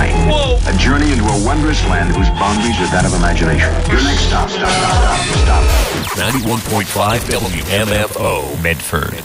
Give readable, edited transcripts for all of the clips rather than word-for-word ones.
mind. Whoa. A journey into a wondrous land whose boundaries are that of imagination. Your next stop. 91.5 WMFO, Medford.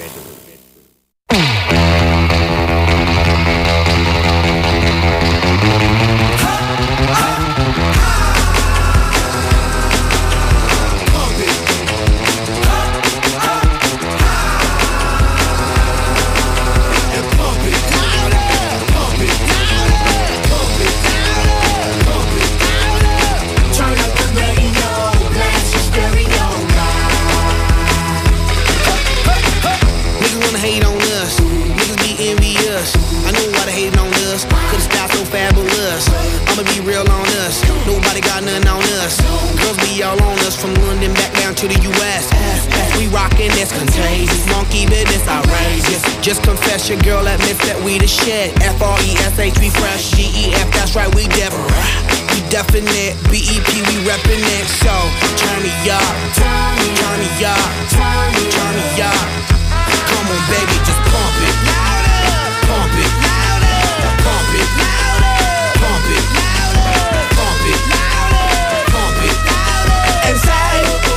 Just confess your girl admits that we the shit. F-R-E-S-H, we fresh. G-E-F, that's right, we different. We definite. B-E-P, we reppin' it. So, turn me up. Turn me up. Turn me up. Come on, baby, just pump it. Pump it. Pump it. Pump it. Pump it. Pump it. And say,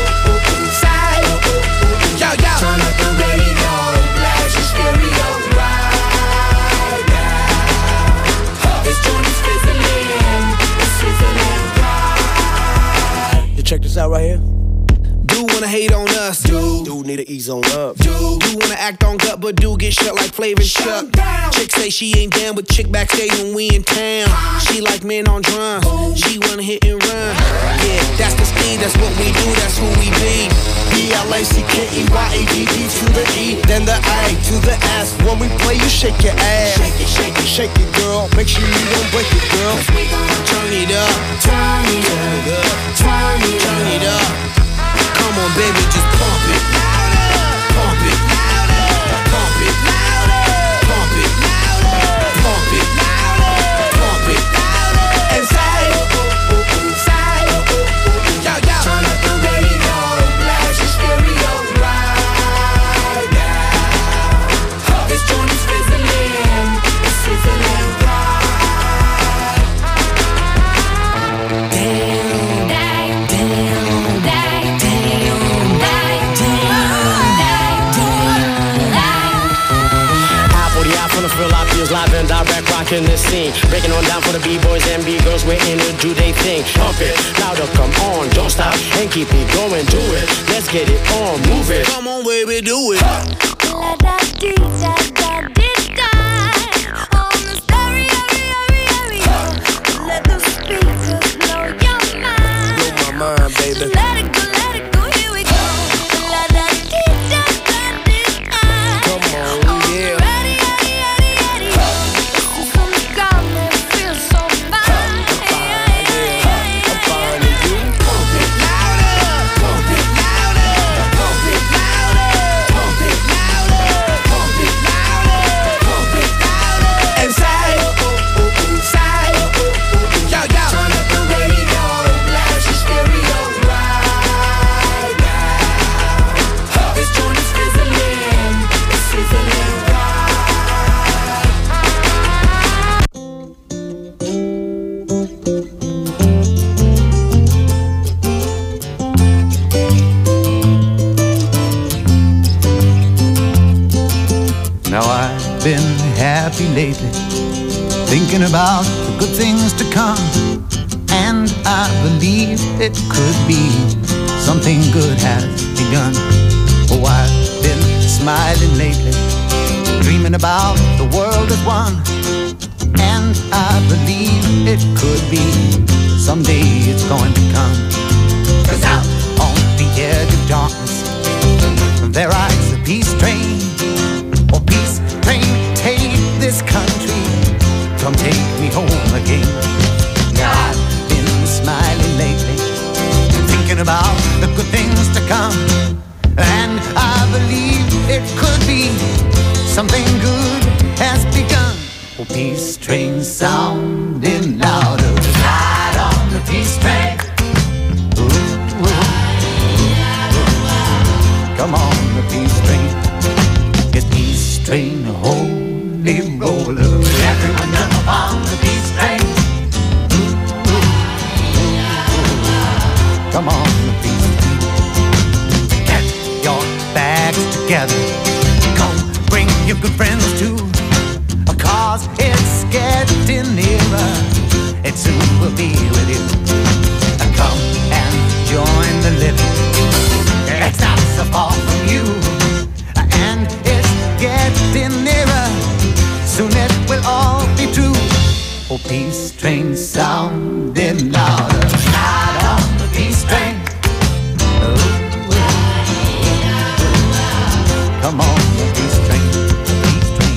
yo, yo. Turn up the radio. Blast your stereo right now. This joint is fizzling. It's sizzling right. You check this out right here. Do wanna hate on us. Do need to ease on up. Do wanna act on gut, but do get shut like Flavor Chuck. Chick say she ain't down, but chick backstage when we in town. She like men on drums. She wanna hit and run. Yeah, that's the speed, that's what we do, that's who we be. B-L-A-C-K-E-Y-A-D-D to the E, then the I to the S. When we play, you shake your ass. Shake it, girl. Make sure you don't break it, girl. Turn it up. Turn it up. Come on, baby, just pump it. Pump it. Pump it. Pump it. Pump it. Pump it. And say, yo, yo. Turn up the radio, blast your stereo right now. This joint is fizzling, it's sizzling right. Live and direct, rocking the scene. Breaking on down for the B-boys and B-girls. We're in to do they thing. Pump it, louder, come on. Don't stop and keep it going. Do it, let's get it on. Move it. Come on, baby, do it. On the stereo, let the speakers blow your mind. Blow my mind, baby. Let it go, here we go. Come on, yeah. Now I've been happy lately, thinking about the good things to come, and I believe it could be something good has begun. Oh, I've been smiling lately, dreaming about the world as one, and I believe it could be someday it's going to come. 'Cause out on the edge of darkness there rides the peace train. Oh, peace train, take this country, come take me home again. Now I've been smiling lately, thinking about the good things to come, and I believe it could be something good has begun. Oh, peace train sounding louder, ride on the peace train. together. Go bring your good friends too, 'cause it's getting nearer. It soon will be with you. Come and join the living. It's not so far from you, and it's getting nearer. Soon it will all be true. Oh, peace train sounding louder. Ride on the peace train. Come on, the peace train, the peace train.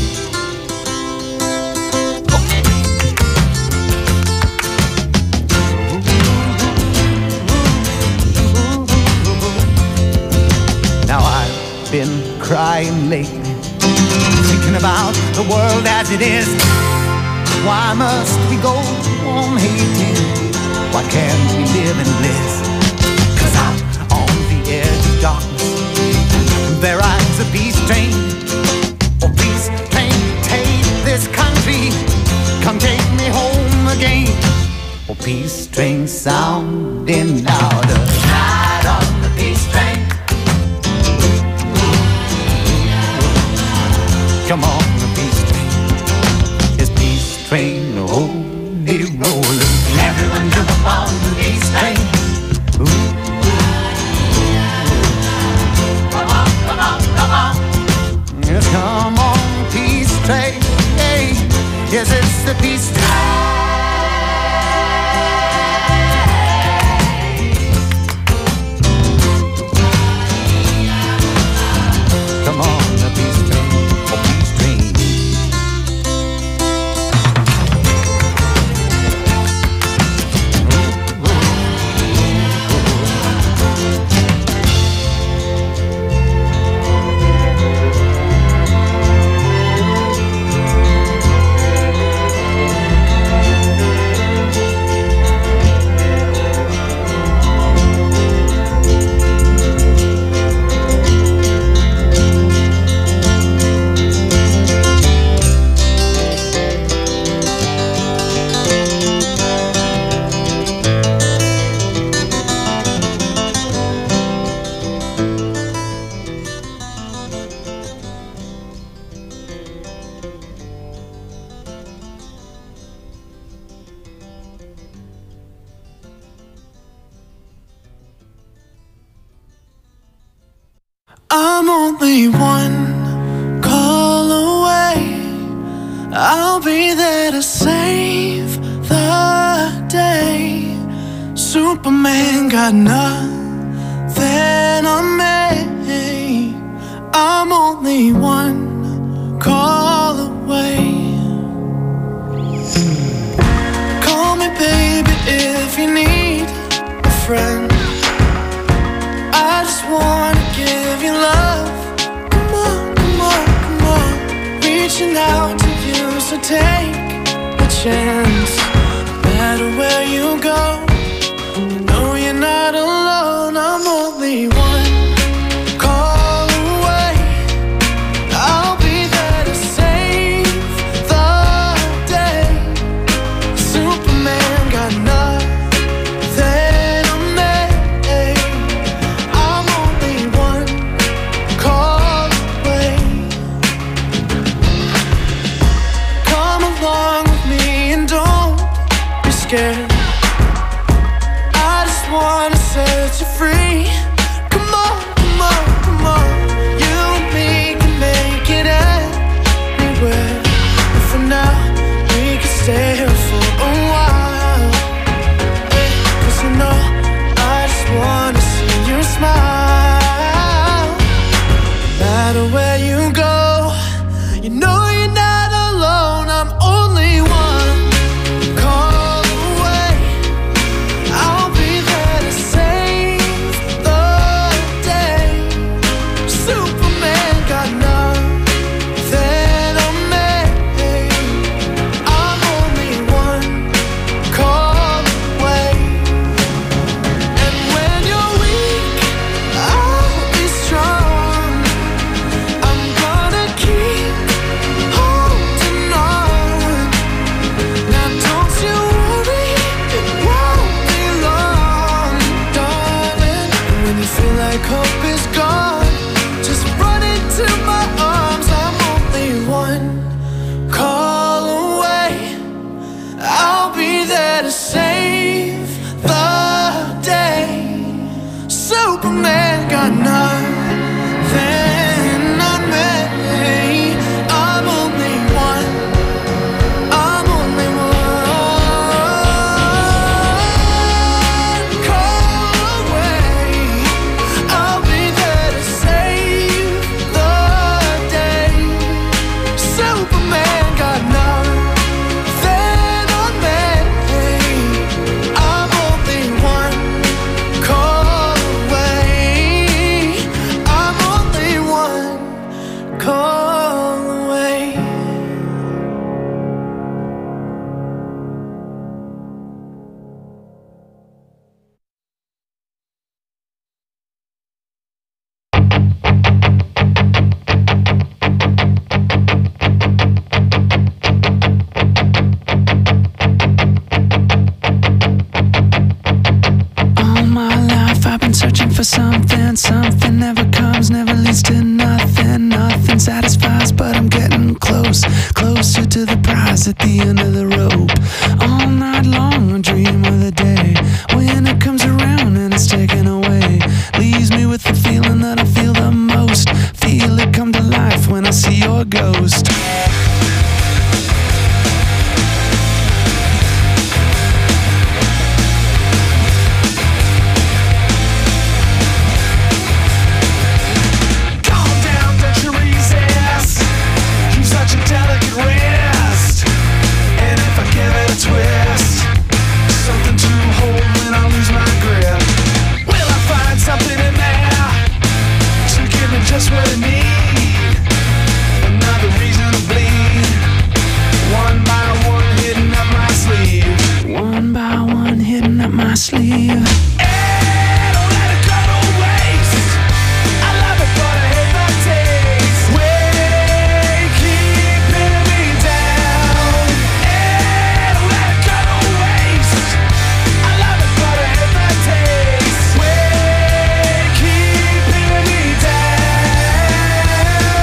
Now I've been crying lately, thinking about the world as it is. Why must we go on hating? Why can't we live in bliss? 'Cause out on the edge of darkness there rides a peace train. Oh, peace train, take this country, come take me home again. Oh, peace train sounding louder. Ride on the peace train. Come on, the peace train. This peace train, holy rollin'. Everyone jump on the peace train. Ooh. Yes, come on, peace train. Hey, yes, it's the peace train. Come on, the peace train, oh, peace train. I'm only one call away. I'll be there to save the day. Superman got nothing on me. I'm only one call away. Call me baby if you need a friend. I just wanna give you love. Come on, come on, come on. Reaching out to you, so take a chance. No matter where you go, you know you're not alone. I'm only one call away. I'll be there to save the day. Superman got nothing. I just wanna set you free. Come on, come on, come on. You and me can make it anywhere. And for now, we can stay here for a while. 'Cause you know, I just wanna see you smile. No matter where you go, you know you're not alone. I'm only one call away. I'll be there to save save the day. Superman got nothing on me. I'm only one. I'm only one call away. I'll be there to save the day. Superman got nothing on me. I'm only one call away. I'm only one call away. All my life I've been searching for something. Something never comes, never leads to nothing. Nothing satisfies, but I'm getting close. Closer to the prize at the end of the rope. All night long I dream of the day when it comes around and it's taken away. Leaves me with the feeling that I feel the most. Feel it come to life when I see your ghost. Calm down, don't you resist. You're such a delicate wrist. And if I give it a twist, something to hold when I lose my grip. Will I find something in there to give me just what I need? Another reason to bleed. One by one hidden up my sleeve. One by one hidden up my sleeve. Hey, don't let it go to waste. I love it, but I hate the taste. Way keeping me down. Hey, don't let it go to waste. I love it, but I hate the taste. Way keeping me down.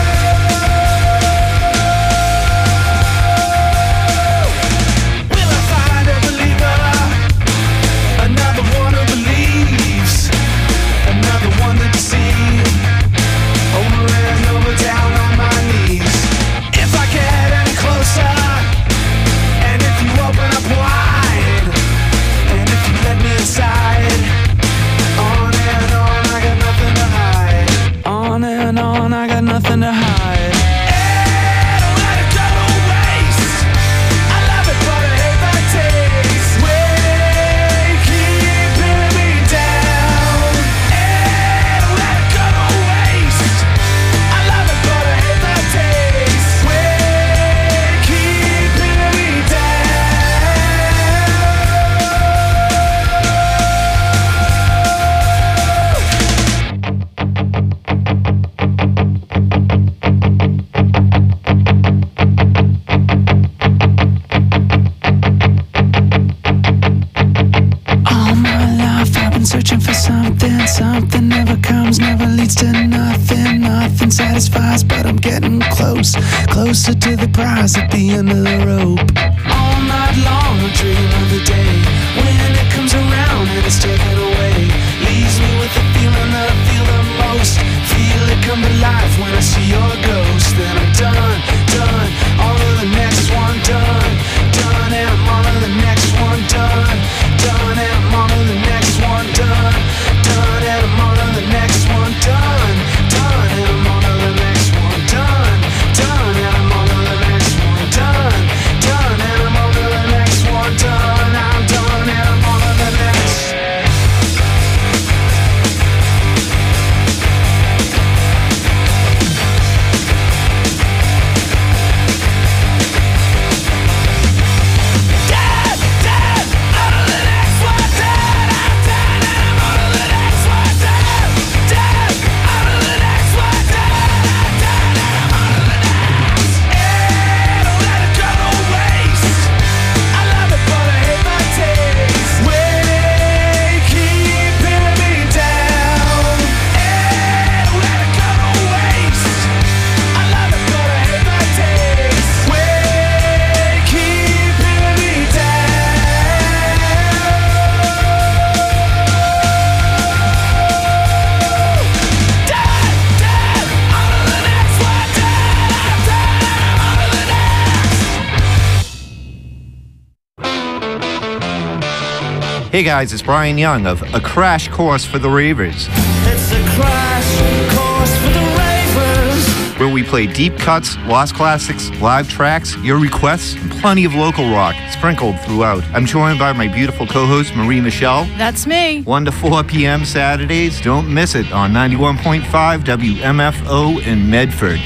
Will I find a believer? Another one who believes. Another one that deceives. Over and over, down on my knees. If I get any closer, and if you open up wide, and if you let me inside, on and on, I got nothing to hide. On and on, I got nothing to hide. Hey, don't let it go to waste. I love it, but I hate the taste. Way keeping me down. Hey, don't let it go to waste. I love it, but I hate the taste. Way keeping me All my life I've been searching for something. Something never comes, never leads to nothing. Nothing satisfies, but I'm getting close. Closer to the prize at the end of the rope. All night long I dream of the day when it comes around and it's taken away. Leaves me with the feeling that I feel the most. Feel it come to life when I see your ghost. Then I'm done, done. On to the next one, done, done. And I'm on to the next one, done, done. And I'm on to the next one, done, done. And I'm on to the next one, done, done. And I'm on to the next one, done, done. And I'm on to the next one, done, done. And I'm on to the next one. Hey guys, it's Brian Young of A Crash Course for the Ravers. It's a crash course for the ravers. Where we play deep cuts, lost classics, live tracks, your requests, and plenty of local rock sprinkled throughout. I'm joined by my beautiful co-host, Marie Michelle. That's me. 1 to 4 p.m. Saturdays. Don't miss it on 91.5 WMFO in Medford.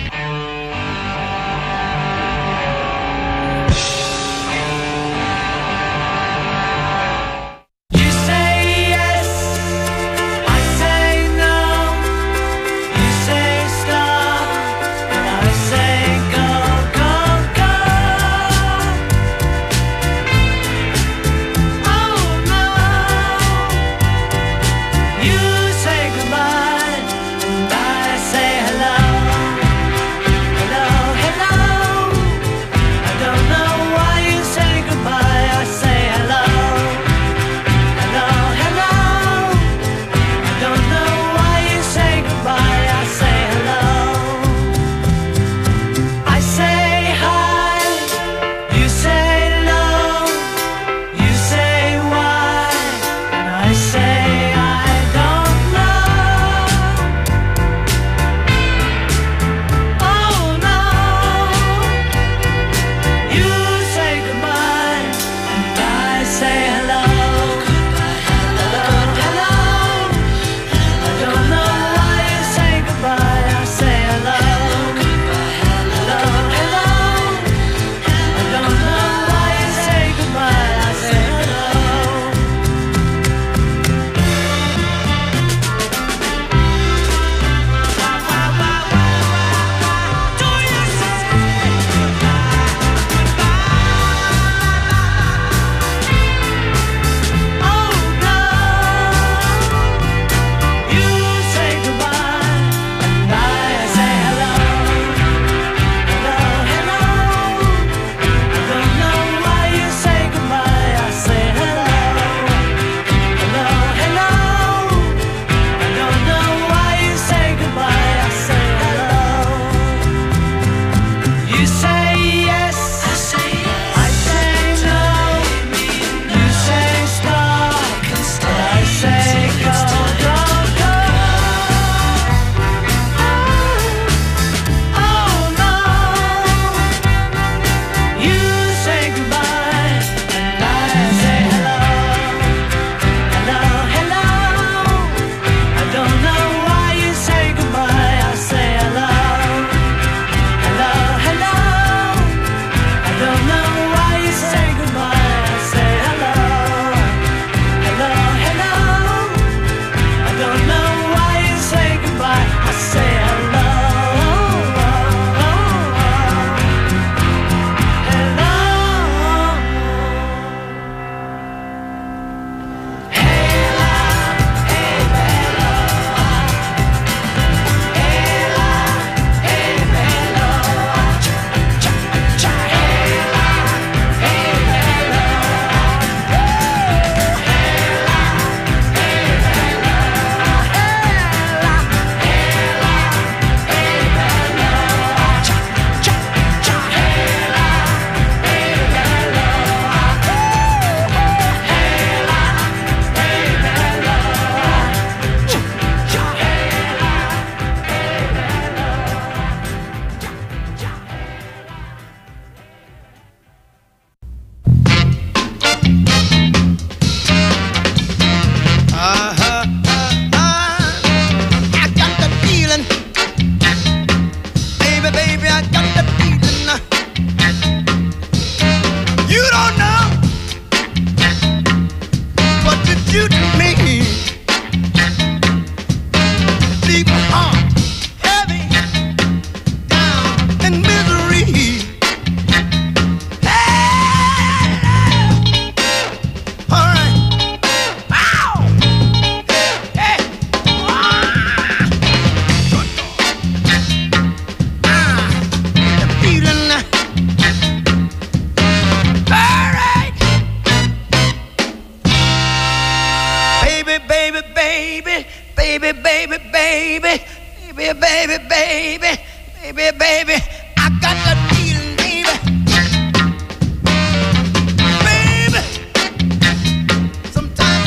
baby, I got that feeling, baby. Baby, sometimes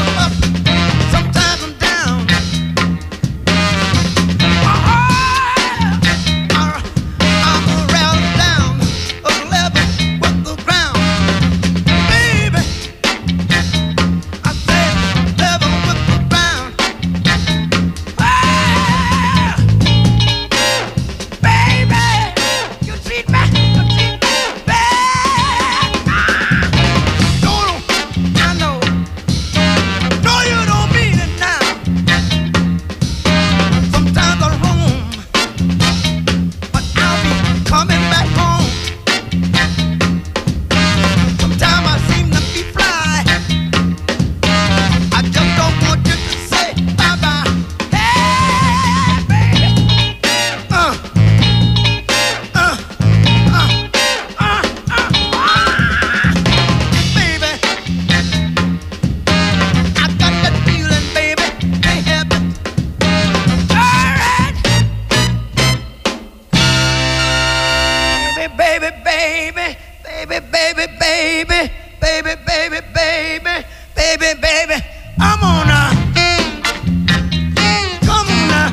baby, baby, I'm on come on now.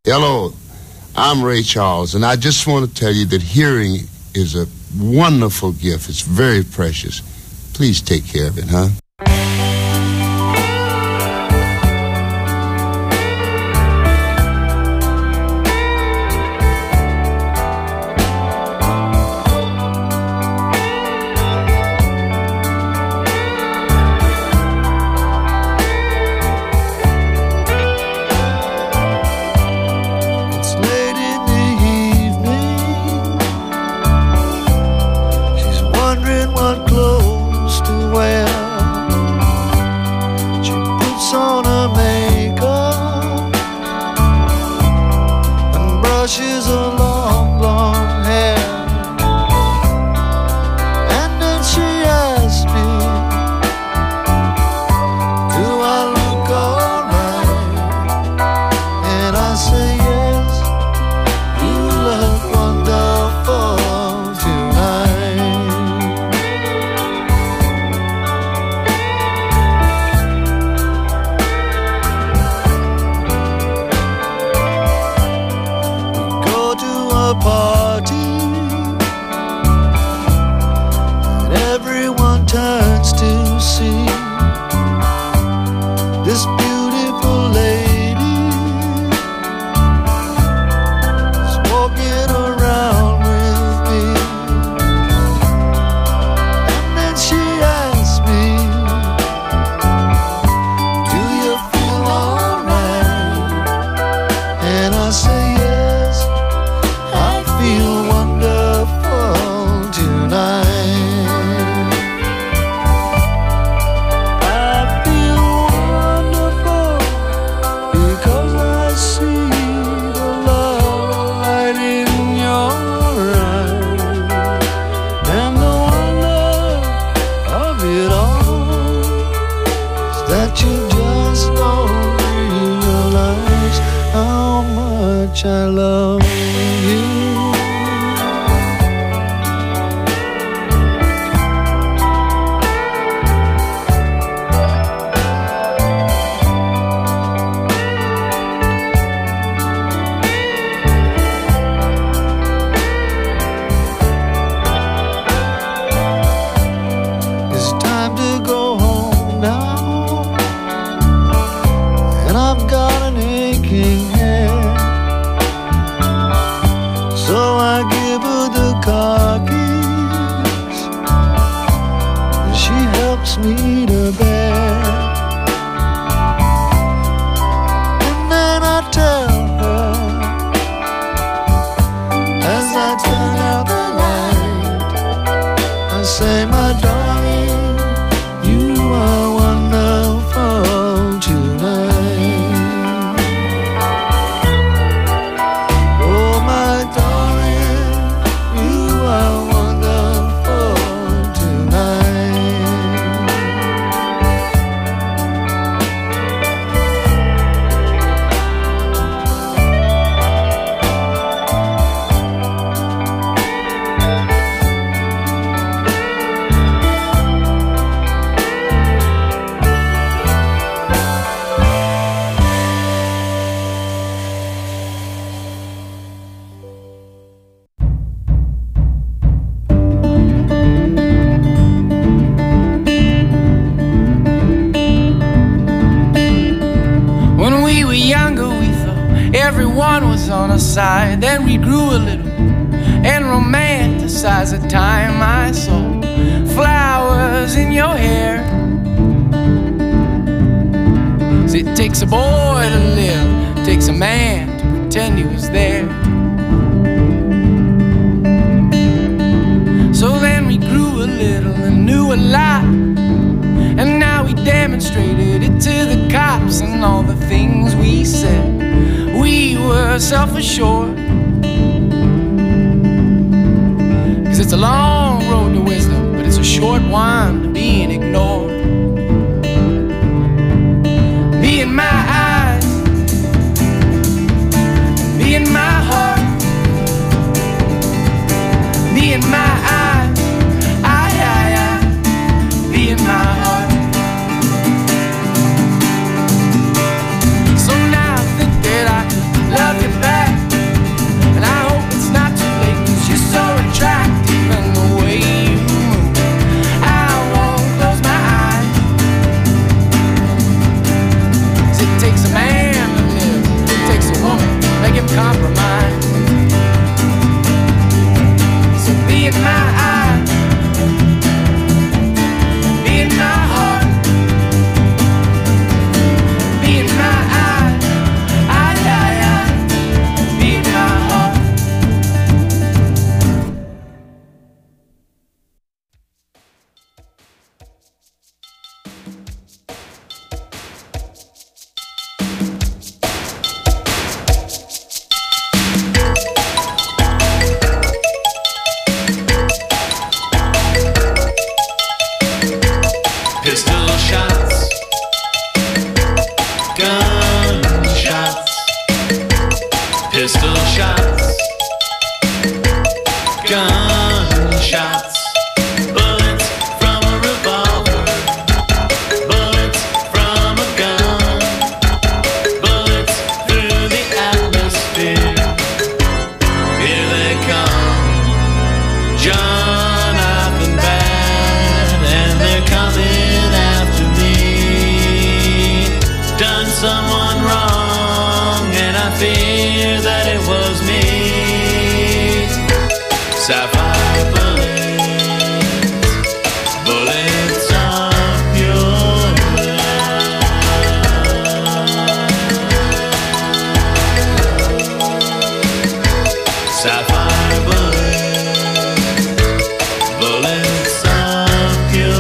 Hello, I'm Ray Charles, and I just want to tell you that hearing is a wonderful gift. It's very precious. Please take care of it, huh? I love you. It's time to go home now, and I've got an aching head. So I give her the car keys, and she helps me to bed. And then I tell her, as I turn out the light, I say, my darling, you are wonderful tonight. Oh, my darling, you are wonderful tonight. When we were younger, we thought everyone was on our side. Then we grew a little and romanticized the time I saw flowers in your hair. So it takes a boy to live, takes a man to pretend he was there. So then we grew a little and knew a lot, and now we demonstrated it to the cops. And all the things we said, we were self-assured. 'Cause it's a long road to wisdom, but it's a short one to being ignored. Be in my eyes, be in my heart, be in my eyes, be in my heart. So now I think that I could love you better. Pistol shots, gunshots, bullets from a revolver, bullets from a gun, bullets through the atmosphere. Here they come, Jonathan Bad, and they're coming after me. Done someone wrong, and I fear that it was me. Sapphire bullets, bullets of your love. Sapphire bullets, bullets of your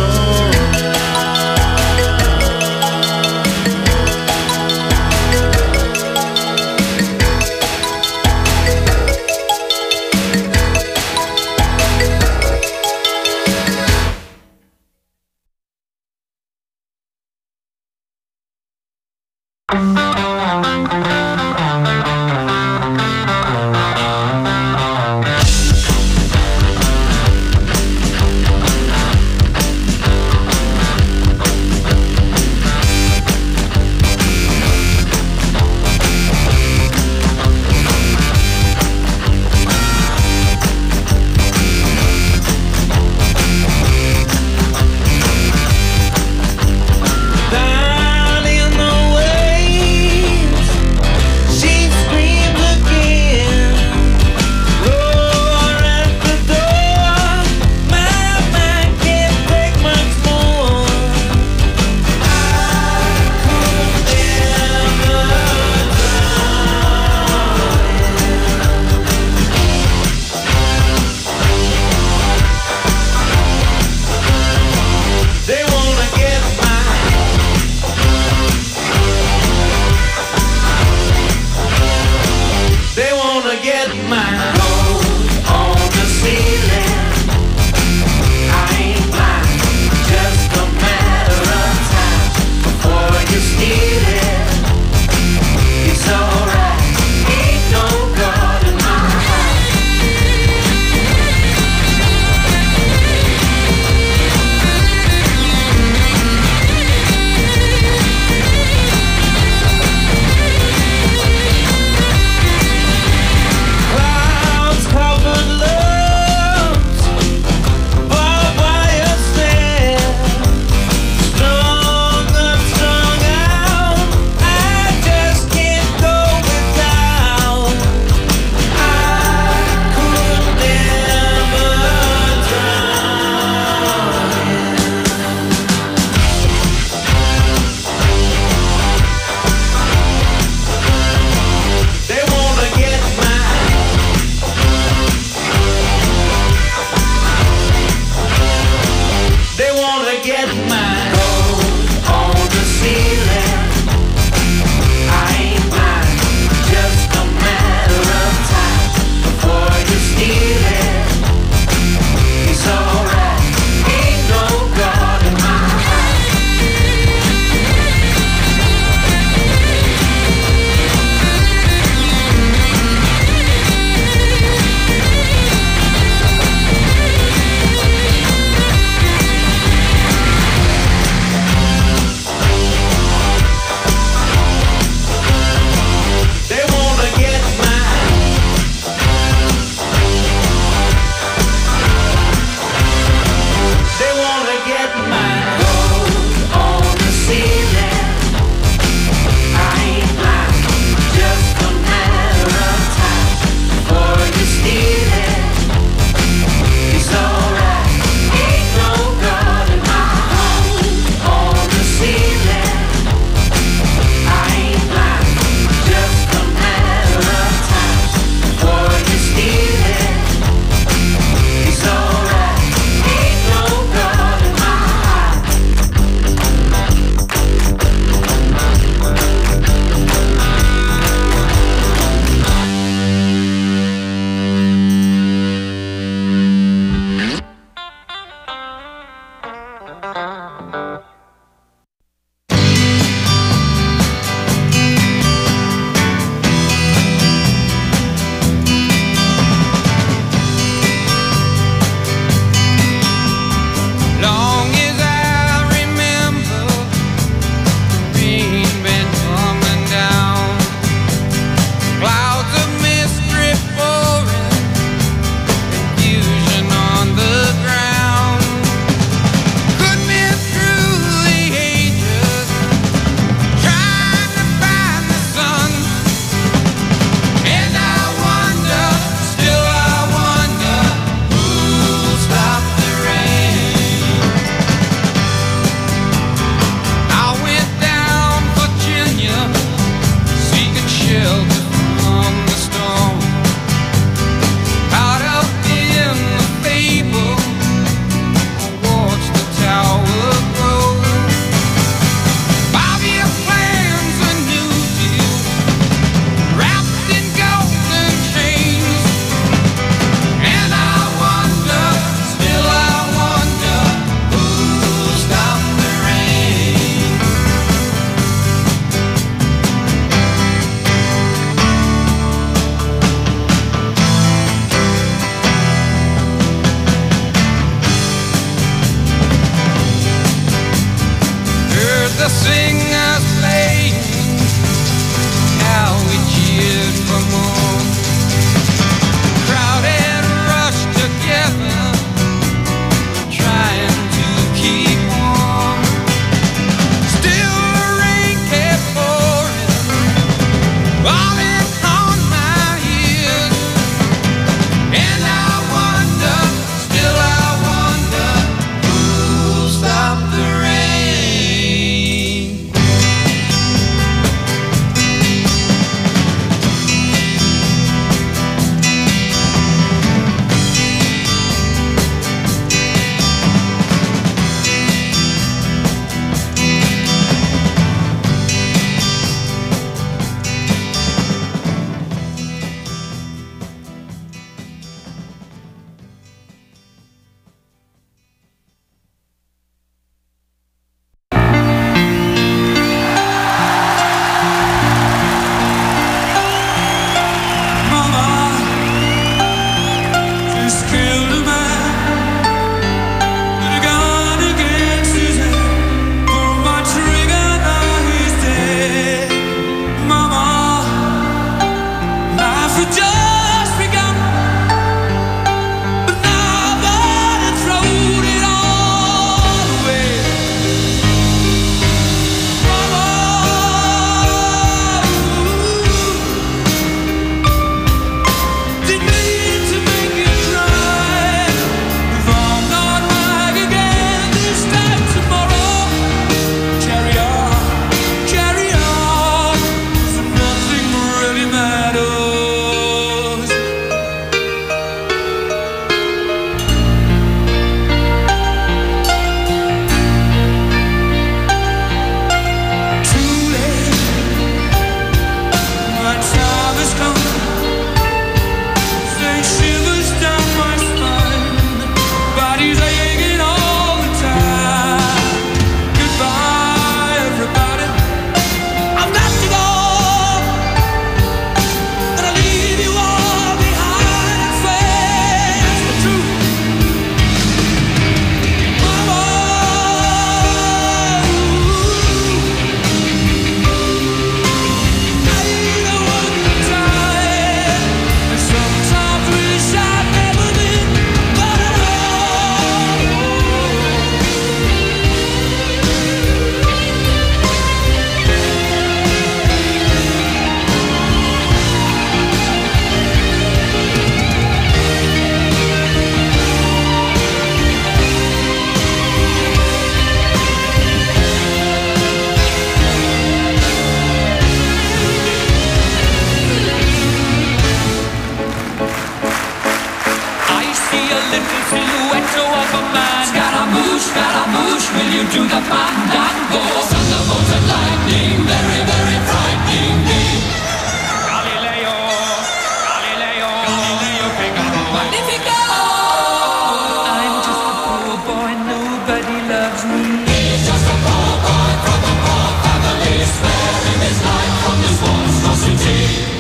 into the fandango. Thunderbolts and lightning, very, very frightening me. Galileo, Galileo, Galileo Figaro. Magnifico! I'm just a poor boy, nobody loves me. He's just a poor boy from a poor family, sparing his life from this monstrosity.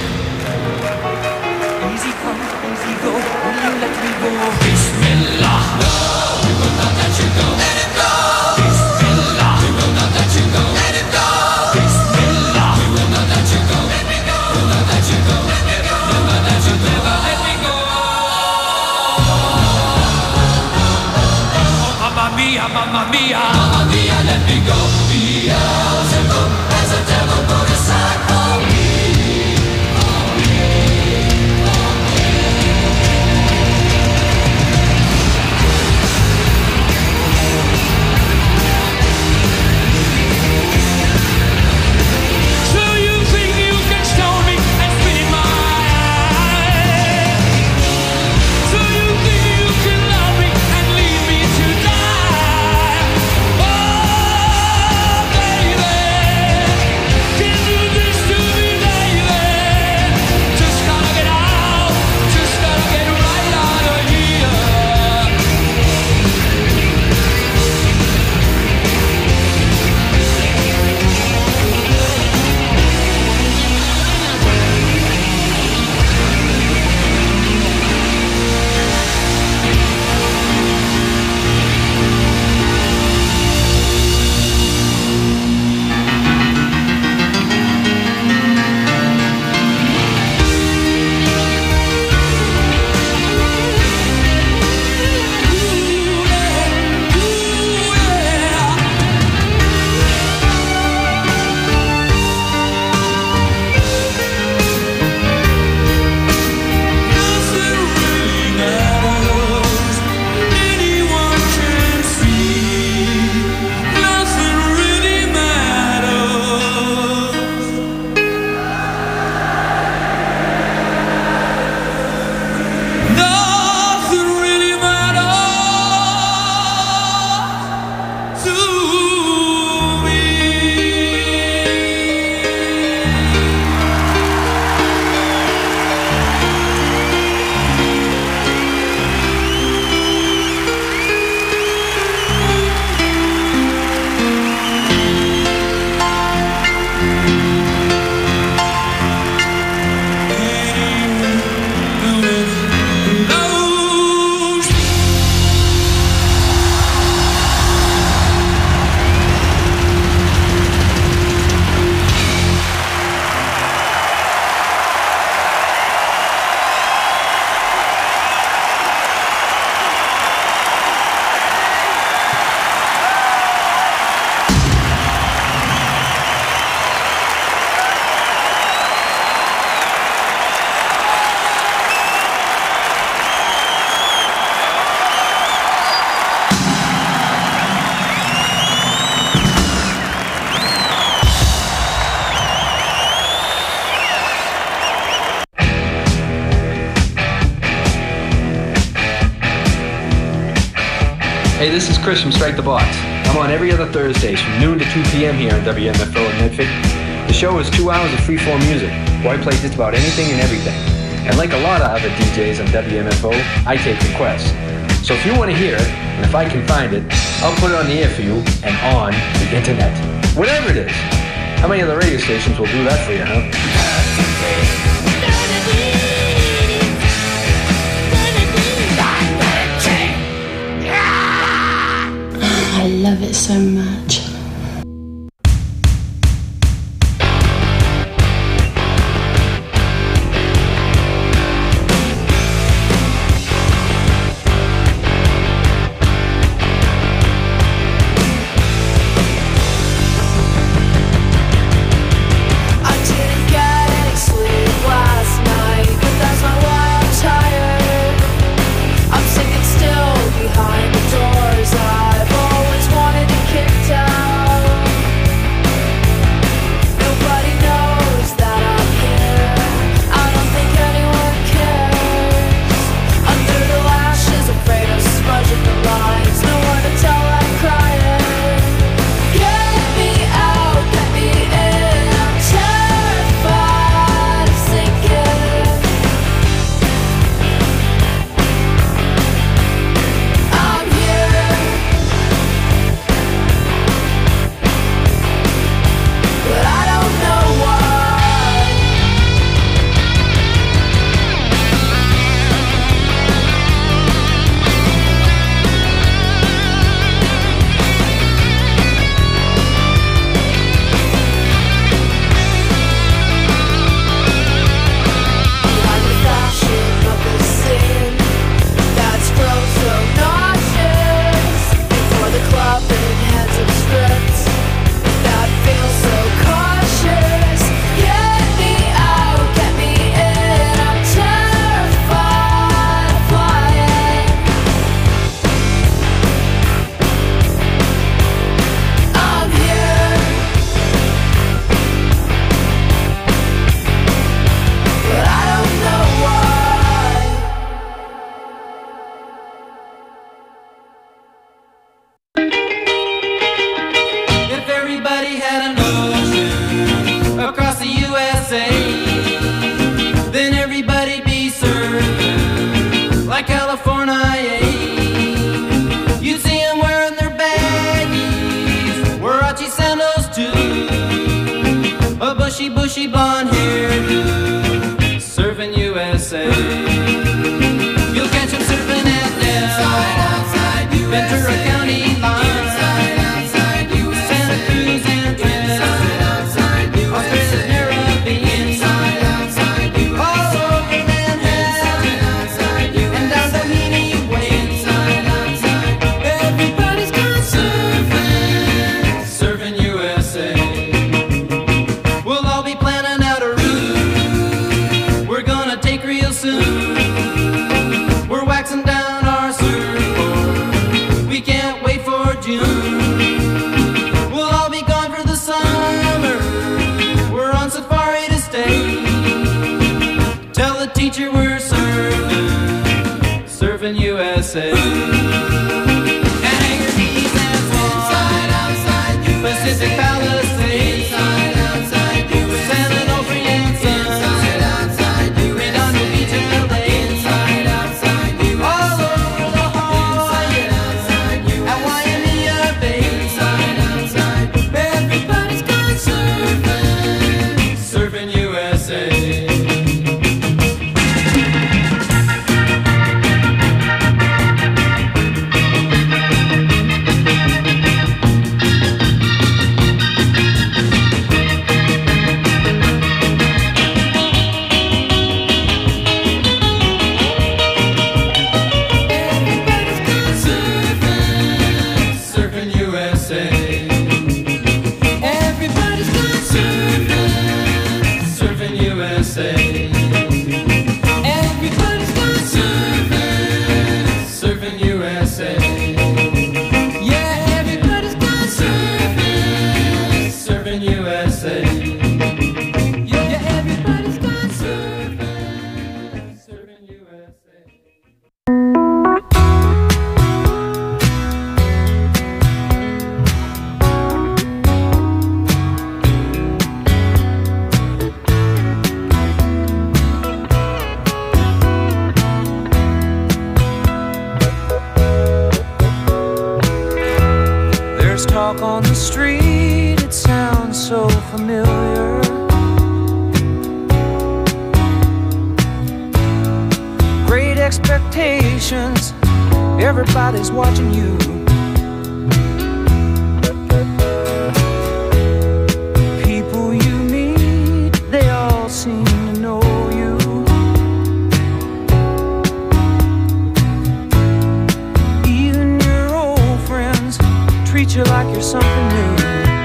Easy come, easy go, will you let me go? Bismillah, no, we will not let you go. Let him go. Bismillah, we will not let you go. Let him go. Bismillah, we will not let you go. Let me go. We'll not let you go. Let me go. We'll not let you go. Never let me go. Mamma mia, mamma mia, mamma mia, let me go. Beelzebub has a devil put aside for me. Hey, this is Chris from Strike the Box. I'm on every other Thursdays from noon to 2 p.m. here on WMFO in Medford. The show is 2 hours of freeform music, where I play just about anything and everything. And like a lot of other DJs on WMFO, I take requests. So if you want to hear it, and if I can find it, I'll put it on the air for you and on the internet. Whatever it is. How many other radio stations will do that for you, huh? I love it so much. Behind the doors I've always wanted to kick down. California. You see them wearing their baggies, Warachi sandals too, a bushy blonde hairdo, surfing USA. You'll catch them surfing at Del, Ventura County line, Santa Cruz and Trent, Australia's Caribbean, all over Manhattan, and down Doheny Way. Everybody's gone surfing USA. We'll all be planning out a route we're gonna take real soon. We're waxing down our surfboard, we can't wait for June. We'll all be gone for the summer, we're on safari to stay. Tell the teacher we're surfing USA. And Hangar Keys and Swan, Pacific Palisades, San Onofre and Sons, Redondo Beach and LA, all over La Jolla and Waimea Bay. Everybody's gone surfing USA. Surfing USA. Everybody's gone surfing USA. Everybody's gone surfing USA. Yeah, everybody's gone surfing USA. Yeah, everybody's gone surfing USA. There's talk on the street, it sounds so familiar. Great expectations, everybody's watching you. People you meet, they all seem to know you. Even your old friends treat you like you're something new.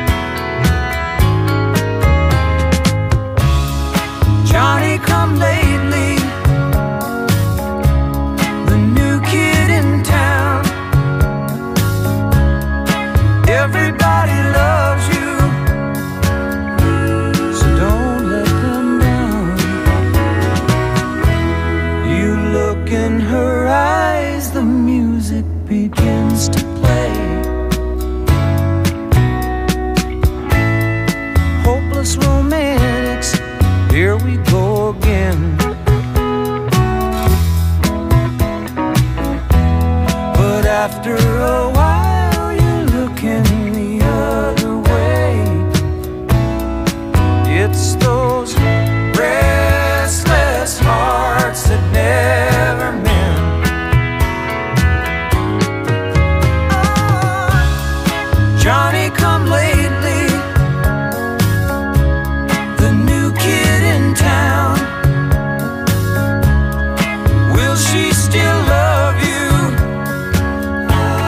Johnny come lately, the new kid in town. Everybody loves you, so don't let them down. You look in her eyes, the music begins to play. Hopeless romantics, here we go again. But after a while you're looking the other way. It's those restless hearts that never mend. Johnny come lately, the new kid in town. Will she still love you?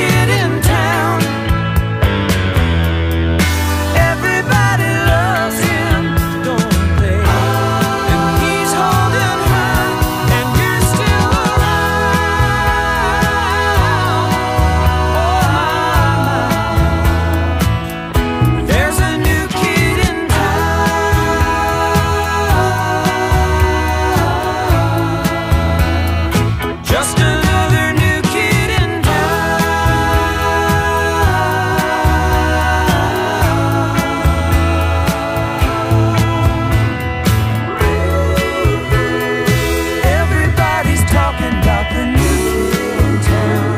kid in town. Everybody loves him, don't they? And he's holding her, and you're still around. Oh my, there's a new kid in town. Just another new kid in Everybody's talking about the new kid in town.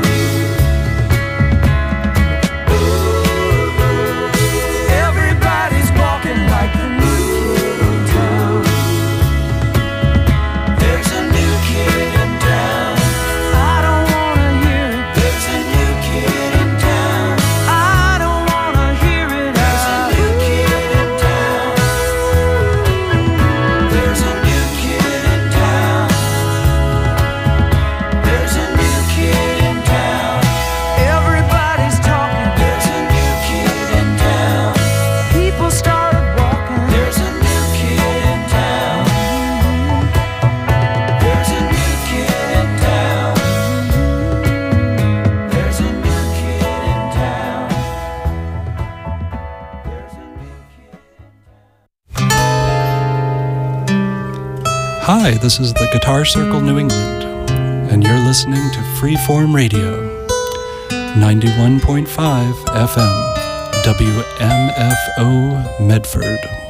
Everybody's walking like the new kid in town. There's a new kid in town. I don't wanna hear it. There's a new kid in town. I don't wanna hear it. There's a new kid in town. There's a new kid in town. There's a new kid in town. Everybody's talking. There's a new kid in town. People started walking. There's a new kid in town. There's a new kid in town. There's a new kid in town. Hi, this is the Guitar Circle New England, and you're listening to Freeform Radio, 91.5 FM, WMFO Medford.